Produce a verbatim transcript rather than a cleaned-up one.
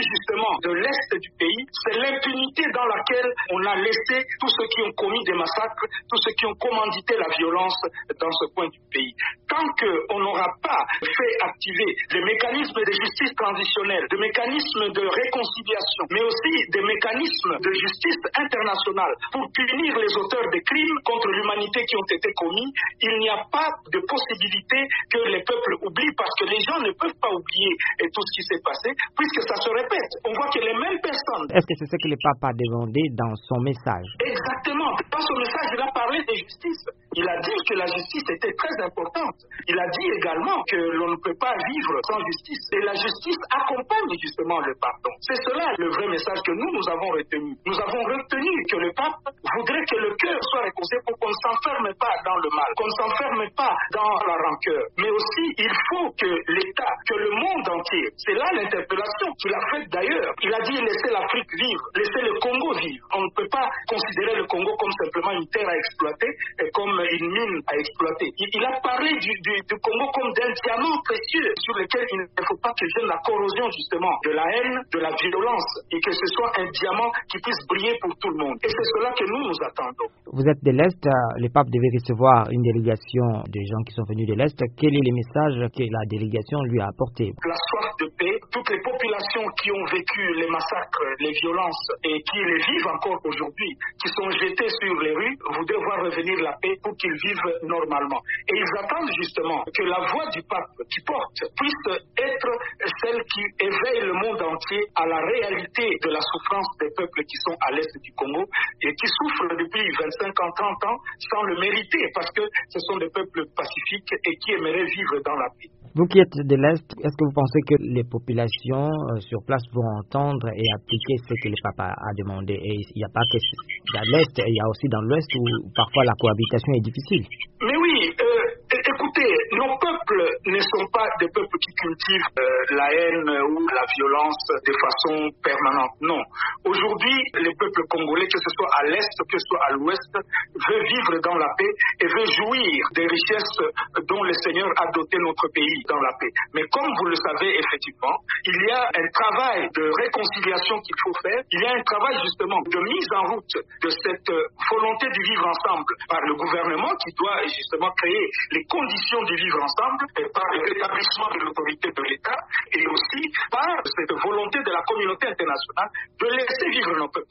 justement de l'Est du pays, c'est l'impunité dans laquelle on a laissé tous ceux qui ont commis des massacres, tous ceux qui ont commandité la violence dans ce coin du pays. Tant qu'on n'aura pas fait activer des mécanismes de justice transitionnelle, des mécanismes de réconciliation, mais aussi des mécanismes de justice internationale pour punir les auteurs des crimes contre l'humanité qui ont été commis, il n'y a pas de possibilité que les peuples oublient, parce que les gens ne peuvent pas oublier tout ce qui s'est passé, puisque ça se répète. On voit que les mêmes personnes... Est-ce que c'est ce que le pape a demandé dans son message? Exactement. Dans son message, il a parlé de justice. Il a dit que la justice était très importante. Il a dit également que l'on ne peut pas vivre sans justice. Et la justice accompagne justement le pardon. C'est cela le vrai message que nous, nous avons retenu. Nous avons retenu que le pape voudrait que le cœur soit réconcilié pour qu'on ne s'enferme pas dans le mal, qu'on ne s'enferme pas dans la rancœur. Mais aussi, il faut que l'État, que le monde entier, c'est là l'interpellation qu'il a faite d'ailleurs. Il a dit laissez l'Afrique vivre, laissez le Congo vivre. On ne peut pas considérer le Congo comme simplement une terre à exploiter et comme une mine à exploiter. Il, il a parlé du, du, du Congo comme d'un diamant précieux sur lequel il ne faut pas que vienne la corrosion justement de la haine, de la violence, et que ce soit un diamant qui puisse briller pour tout le monde. Et c'est cela que nous nous attendons. Vous êtes de l'Est, le pape devait recevoir une délégation de gens qui sont venus de l'Est. Quel est le message que la délégation lui a apporté? La soif de paix, toutes les populations qui ont vécu les massacres, les violences et qui les vivent encore aujourd'hui, qui sont jetées sur les rues, voudraient voir revenir la paix pour qu'ils vivent normalement. Et ils attendent justement que la voix du pape qui porte puisse être celle qui éveille le monde entier à la réalité de la souffrance des peuples qui sont à l'Est du Congo et qui souffrent depuis vingt-cinq ans, trente ans sans le mériter, parce que ce sont des peuples pacifiques et qui aimeraient vivre dans la paix. Vous qui êtes de l'Est, est-ce que vous pensez que les populations euh, sur place vont entendre et appliquer ce que le papa a demandé? Et il n'y a pas que dans l'Est, il y a aussi dans l'Ouest où parfois la cohabitation est difficile. Mais oui, euh, écoutez, nos peuples ne sont pas des peuples qui cultivent euh, la haine ou la violence de façon permanente. Non. Aujourd'hui, les peuples congolais, que ce soit à l'Est, que ce soit à l'Ouest, veulent vivre dans la paix et veulent jouir des richesses dont le Seigneur a doté notre pays dans la paix. Mais comme vous le savez, effectivement, il y a un travail de réconciliation qu'il faut faire. Il y a un travail justement de mise en route de cette volonté du vivre ensemble par le gouvernement qui doit justement créer les conditions du vivre ensemble et par le rétablissement de l'autorité de l'État et aussi par cette volonté de la communauté internationale de laisser vivre nos peuples.